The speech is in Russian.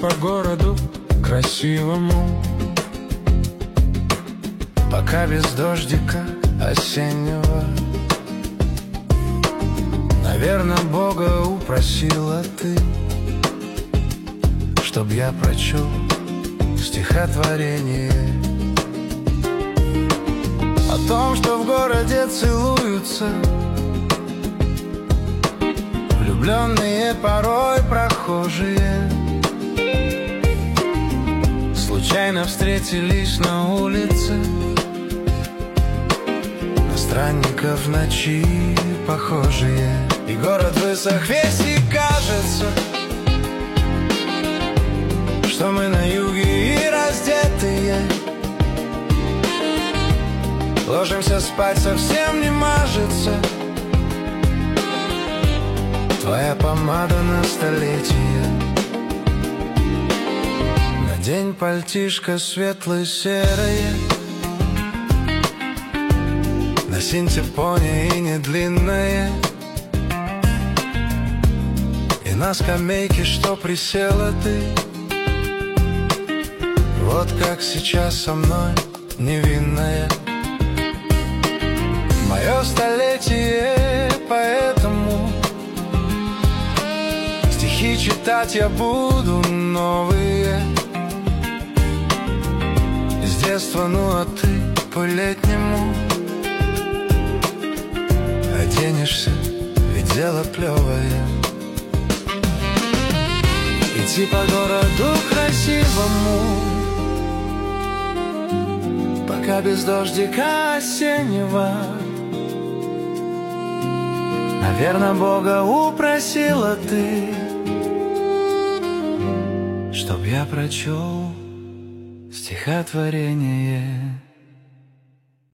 по городу красивому, пока без дождика осеннего. Наверно, Бога упросила ты, чтоб я прочел стихотворение о том, что в городе целуются влюбленные, порой прохожие. Случайно встретились на улице, на странников в ночи похожие. И город высох весь, и кажется, что мы на юге и раздетые ложимся спать, совсем не мажется твоя помада на столетие. Надень пальтишко светло-серое, на синтепоне и не длинное, и на скамейке, что присела ты, вот как сейчас со мной, невинная. Мое столетие, поэтому стихи читать я буду новые. С детства, ну а ты по-летнему оденешься, ведь дело клевое. Идти по городу красивому, пока без дождика осеннего. Наверно, Бога упросила ты, чтоб я прочел стихотворение.